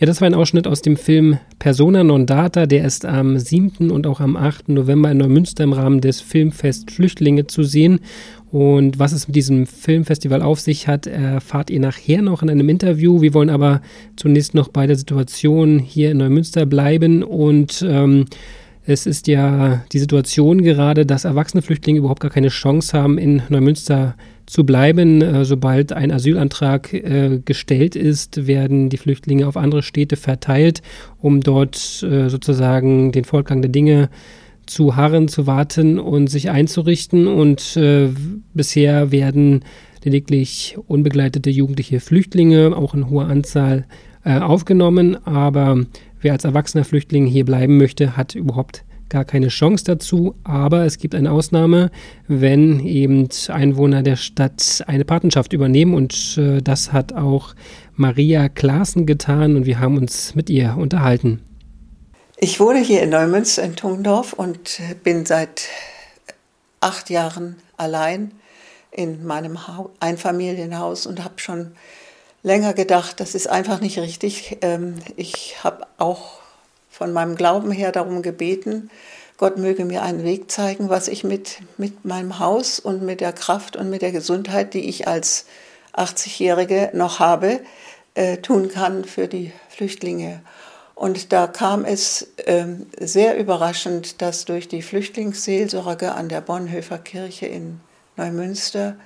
Ja, das war ein Ausschnitt aus dem Film Persona non data, der ist am 7. und auch am 8. November in Neumünster im Rahmen des Filmfest Flüchtlinge zu sehen. Und was es mit diesem Filmfestival auf sich hat, erfahrt ihr nachher noch in einem Interview. Wir wollen aber zunächst noch bei der Situation hier in Neumünster bleiben und es ist ja die Situation gerade, dass erwachsene Flüchtlinge überhaupt gar keine Chance haben, in Neumünster zu bleiben. Sobald ein Asylantrag gestellt ist, werden die Flüchtlinge auf andere Städte verteilt, um dort sozusagen den Fortgang der Dinge zu harren, zu warten und sich einzurichten. Und bisher werden lediglich unbegleitete jugendliche Flüchtlinge, auch in hoher Anzahl, aufgenommen. Aber wer als erwachsener Flüchtling hier bleiben möchte, hat überhaupt gar keine Chance dazu. Aber es gibt eine Ausnahme, wenn eben Einwohner der Stadt eine Patenschaft übernehmen. Und das hat auch Maria Klaassen getan und wir haben uns mit ihr unterhalten. Ich wohne hier in Neumünster in Tungdorf und bin seit 8 Jahren allein in meinem Einfamilienhaus und habe schon länger gedacht, das ist einfach nicht richtig. Ich habe auch von meinem Glauben her darum gebeten, Gott möge mir einen Weg zeigen, was ich mit meinem Haus und mit der Kraft und mit der Gesundheit, die ich als 80-Jährige noch habe, tun kann für die Flüchtlinge. Und da kam es sehr überraschend, dass durch die Flüchtlingsseelsorge an der Bonhoeffer Kirche in Neumünster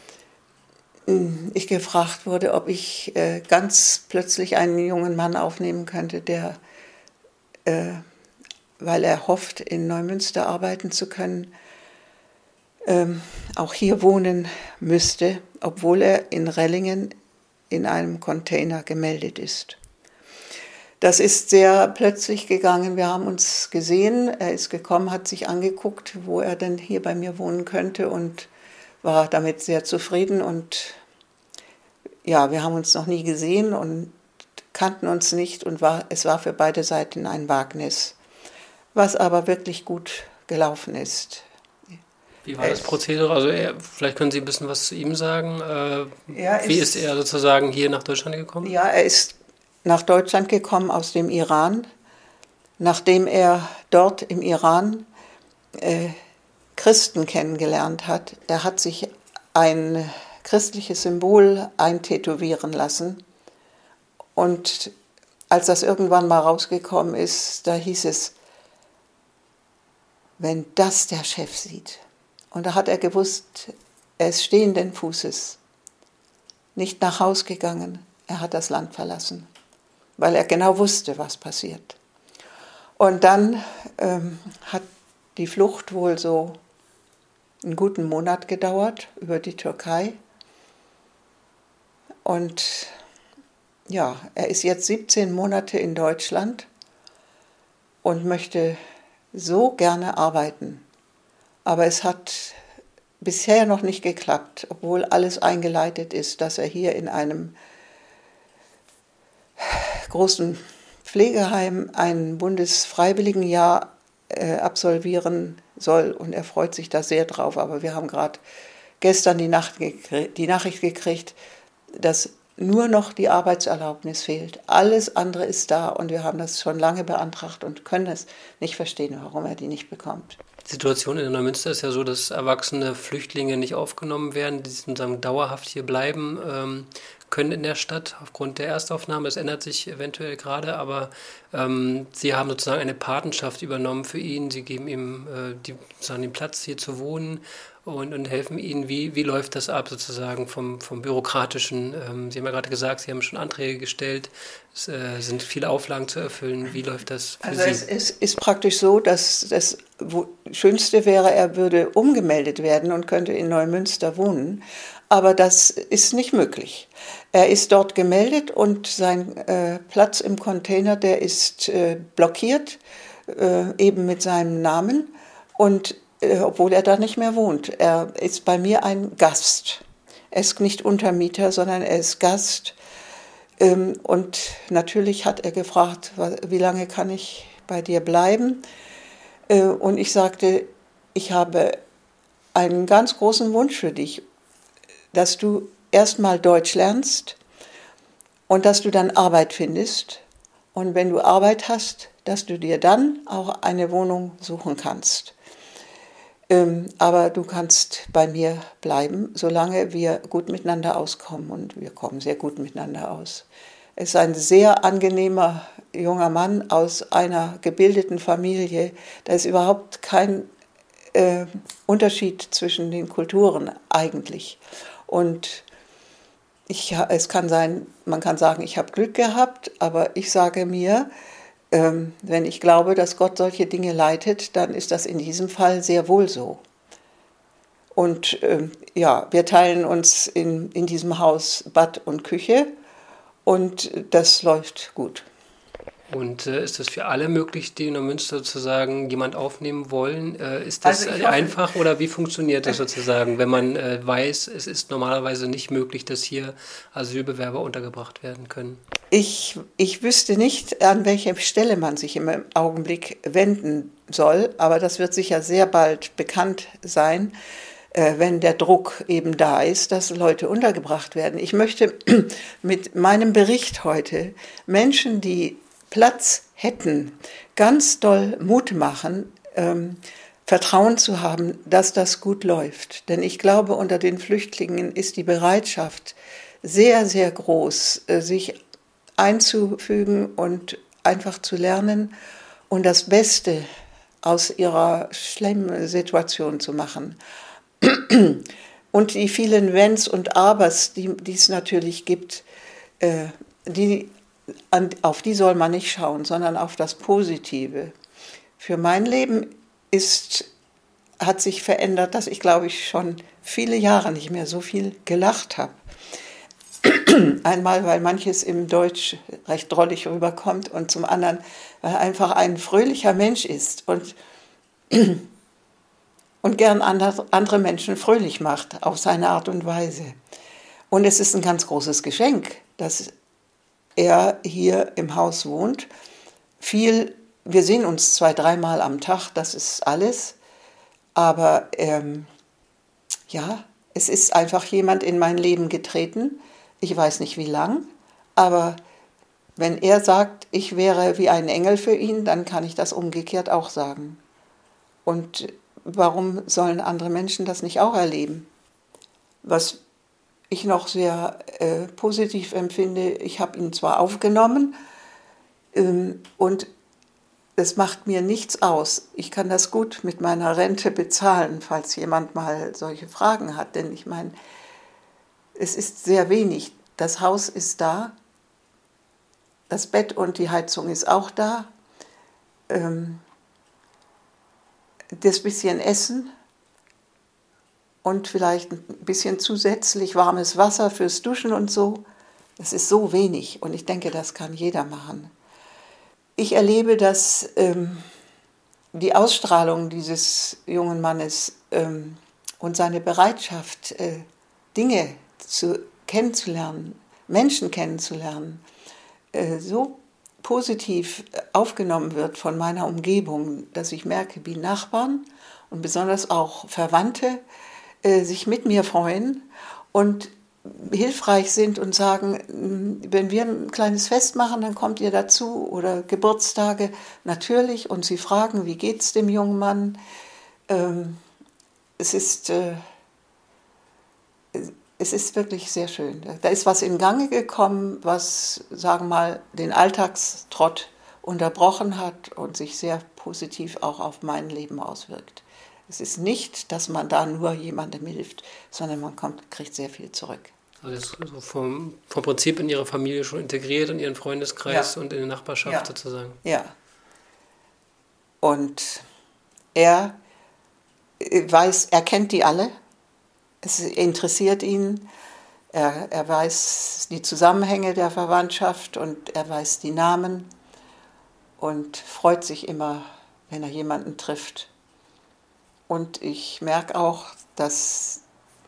ich gefragt wurde, ob ich ganz plötzlich einen jungen Mann aufnehmen könnte, der, weil er hofft, in Neumünster arbeiten zu können, auch hier wohnen müsste, obwohl er in Rellingen in einem Container gemeldet ist. Das ist sehr plötzlich gegangen. Wir haben uns gesehen. Er ist gekommen, hat sich angeguckt, wo er denn hier bei mir wohnen könnte und war damit sehr zufrieden. Und ja, wir haben uns noch nie gesehen und kannten uns nicht und es war für beide Seiten ein Wagnis, was aber wirklich gut gelaufen ist. Wie war das Prozedere? Also vielleicht können Sie ein bisschen was zu ihm sagen. Wie ist er sozusagen hier nach Deutschland gekommen? Ja, er ist nach Deutschland gekommen aus dem Iran, nachdem er dort im Iran Christen kennengelernt hat. Er hat sich ein christliches Symbol eintätowieren lassen und als das irgendwann mal rausgekommen ist, da hieß es, wenn das der Chef sieht. Und da hat er gewusst, er ist stehenden Fußes, nicht nach Haus gegangen, er hat das Land verlassen, weil er genau wusste, was passiert. Und dann hat die Flucht wohl so einen guten Monat gedauert über die Türkei. Und ja, er ist jetzt 17 Monate in Deutschland und möchte so gerne arbeiten. Aber es hat bisher noch nicht geklappt, obwohl alles eingeleitet ist, dass er hier in einem großen Pflegeheim ein Bundesfreiwilligenjahr absolvieren soll und er freut sich da sehr drauf. Aber wir haben gerade gestern die Nachricht gekriegt, dass nur noch die Arbeitserlaubnis fehlt. Alles andere ist da und wir haben das schon lange beantragt und können es nicht verstehen, warum er die nicht bekommt. Die Situation in Neumünster ist ja so, dass erwachsene Flüchtlinge nicht aufgenommen werden, die sozusagen dauerhaft hier bleiben können in der Stadt aufgrund der Erstaufnahme. Es ändert sich eventuell gerade, aber Sie haben sozusagen eine Patenschaft übernommen für ihn. Sie geben ihm den Platz hier zu wohnen und helfen Ihnen. Wie läuft das ab sozusagen vom Bürokratischen? Sie haben ja gerade gesagt, Sie haben schon Anträge gestellt. Es sind viele Auflagen zu erfüllen. Wie läuft das für Sie? Also es ist praktisch so, dass das Schönste wäre, er würde umgemeldet werden und könnte in Neumünster wohnen. Aber das ist nicht möglich. Er ist dort gemeldet und sein Platz im Container, der ist blockiert, eben mit seinem Namen. Und obwohl er da nicht mehr wohnt. Er ist bei mir ein Gast. Er ist nicht Untermieter, sondern er ist Gast. Und natürlich hat er gefragt, wie lange kann ich bei dir bleiben? Und ich sagte, ich habe einen ganz großen Wunsch für dich, dass du erstmal Deutsch lernst und dass du dann Arbeit findest und wenn du Arbeit hast, dass du dir dann auch eine Wohnung suchen kannst. Aber du kannst bei mir bleiben, solange wir gut miteinander auskommen, und wir kommen sehr gut miteinander aus. Er ist ein sehr angenehmer junger Mann aus einer gebildeten Familie. Da ist überhaupt kein Unterschied zwischen den Kulturen eigentlich. Und es kann sein, man kann sagen, ich habe Glück gehabt, aber ich sage mir, wenn ich glaube, dass Gott solche Dinge leitet, dann ist das in diesem Fall sehr wohl so. Und wir teilen uns in diesem Haus Bad und Küche und das läuft gut. Und ist das für alle möglich, die in Neumünster sozusagen jemand aufnehmen wollen? Ist das einfach oder wie funktioniert das sozusagen, wenn man weiß, es ist normalerweise nicht möglich, dass hier Asylbewerber untergebracht werden können? Ich wüsste nicht, an welche Stelle man sich im Augenblick wenden soll, aber das wird sicher sehr bald bekannt sein, wenn der Druck eben da ist, dass Leute untergebracht werden. Ich möchte mit meinem Bericht heute Menschen, die Platz hätten, ganz doll Mut machen, Vertrauen zu haben, dass das gut läuft. Denn ich glaube, unter den Flüchtlingen ist die Bereitschaft sehr, sehr groß, sich einzufügen und einfach zu lernen und das Beste aus ihrer schlimmen Situation zu machen. Und die vielen Wenns und Abers, die es natürlich gibt, auf die soll man nicht schauen, sondern auf das Positive. Für mein Leben hat sich verändert, dass ich, glaube ich, schon viele Jahre nicht mehr so viel gelacht habe. Einmal, weil manches im Deutsch recht drollig rüberkommt und zum anderen, weil er einfach ein fröhlicher Mensch ist und gern andere Menschen fröhlich macht, auf seine Art und Weise. Und es ist ein ganz großes Geschenk, dass er hier im Haus wohnt. Wir sehen uns 2-3 Mal am Tag, das ist alles. Aber es ist einfach jemand in mein Leben getreten. Ich weiß nicht wie lang, aber wenn er sagt, ich wäre wie ein Engel für ihn, dann kann ich das umgekehrt auch sagen. Und warum sollen andere Menschen das nicht auch erleben? Was ich noch sehr positiv empfinde, ich habe ihn zwar aufgenommen und es macht mir nichts aus. Ich kann das gut mit meiner Rente bezahlen, falls jemand mal solche Fragen hat. Denn ich meine, es ist sehr wenig. Das Haus ist da, das Bett und die Heizung ist auch da. Das bisschen Essen und vielleicht ein bisschen zusätzlich warmes Wasser fürs Duschen und so. Das ist so wenig und ich denke, das kann jeder machen. Ich erlebe, dass die Ausstrahlung dieses jungen Mannes und seine Bereitschaft, Dinge kennenzulernen, Menschen kennenzulernen, so positiv aufgenommen wird von meiner Umgebung, dass ich merke, wie Nachbarn und besonders auch Verwandte sich mit mir freuen und hilfreich sind und sagen, wenn wir ein kleines Fest machen, dann kommt ihr dazu oder Geburtstage, natürlich, und sie fragen, wie geht's dem jungen Mann? Es ist wirklich sehr schön. Da ist was in Gange gekommen, was, sagen wir mal, den Alltagstrott unterbrochen hat und sich sehr positiv auch auf mein Leben auswirkt. Es ist nicht, dass man da nur jemandem hilft, sondern man kriegt sehr viel zurück. Also das ist so vom Prinzip in Ihre Familie schon integriert, in Ihren Freundeskreis und in die Nachbarschaft sozusagen. Ja. Und er kennt die alle. Es interessiert ihn. Er weiß die Zusammenhänge der Verwandtschaft und er weiß die Namen und freut sich immer, wenn er jemanden trifft. Und ich merke auch, dass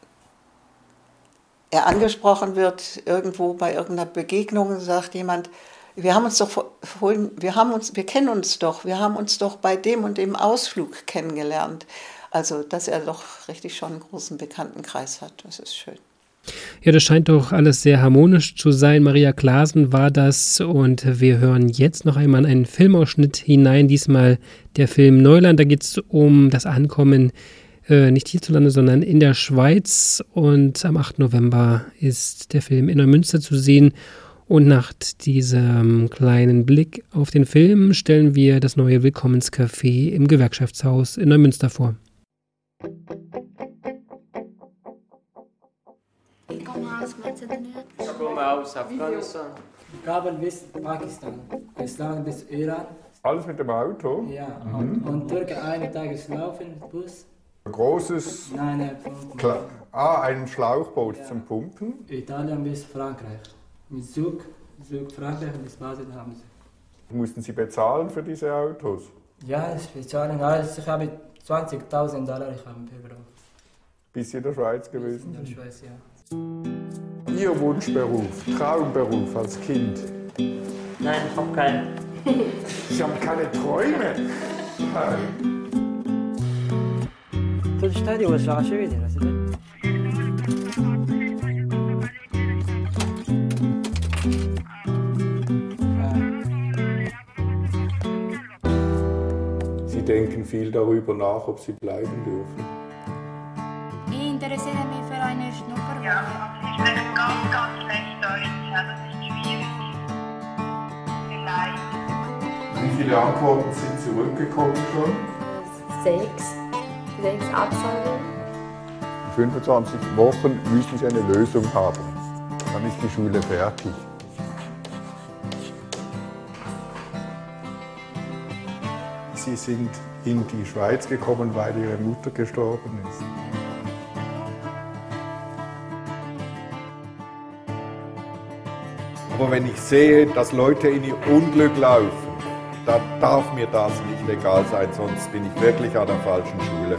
er angesprochen wird, irgendwo bei irgendeiner Begegnung sagt jemand, wir kennen uns doch, wir haben uns doch bei dem und dem Ausflug kennengelernt. Also, dass er doch richtig schon einen großen Bekanntenkreis hat, das ist schön. Ja, das scheint doch alles sehr harmonisch zu sein. Maria Clasen war das und wir hören jetzt noch einmal einen Filmausschnitt hinein, diesmal der Film Neuland. Da geht es um das Ankommen nicht hierzulande, sondern in der Schweiz und am 8. November ist der Film in Neumünster zu sehen. Und nach diesem kleinen Blick auf den Film stellen wir das neue Willkommenscafé im Gewerkschaftshaus in Neumünster vor. Ich komme aus Mazedonien. Ich komme aus Afghanistan. Kabul bis Pakistan, Island bis Iran. Alles mit dem Auto? Ja, und Türkei einen Tag ist laufen, Bus. Ein großes, Nein, ein Schlauchboot zum Pumpen. Italien bis Frankreich. Mit Zug Frankreich bis Basel haben sie. Mussten Sie bezahlen für diese Autos? Ja, ich bezahle alles. Ich habe $20.000 ich habe verbraucht. Bis Sie in der Schweiz gewesen In sind? der Schweiz, ja. Ihr Wunschberuf, Traumberuf als Kind? Nein, ich habe keinen. Sie haben keine Träume? Nein. خود اشتهدي وسع شوية مثلا. Sie denken viel darüber nach, ob Sie bleiben dürfen. Ich interessiere mich für eine Schnupperwoche. Ja, ich spreche ganz schlecht Deutsch, ja, das ist schwierig. Vielleicht. Wie viele Antworten sind zurückgekommen schon? 6 Absagen. In 25 Wochen müssen Sie eine Lösung haben. Dann ist die Schule fertig. Sie sind in die Schweiz gekommen, weil Ihre Mutter gestorben ist. Aber wenn ich sehe, dass Leute in ihr Unglück laufen, dann darf mir das nicht egal sein, sonst bin ich wirklich an der falschen Schule.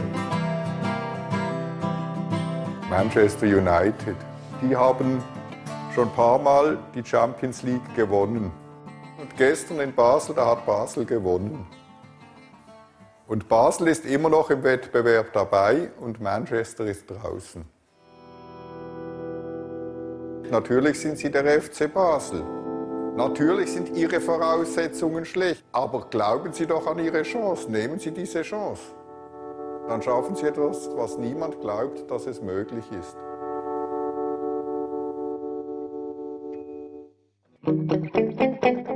Manchester United, die haben schon ein paar Mal die Champions League gewonnen. Und gestern in Basel, da hat Basel gewonnen. Und Basel ist immer noch im Wettbewerb dabei und Manchester ist draußen. Natürlich sind sie der FC Basel. Natürlich sind ihre Voraussetzungen schlecht. Aber glauben Sie doch an Ihre Chance. Nehmen Sie diese Chance. Dann schaffen Sie etwas, was niemand glaubt, dass es möglich ist.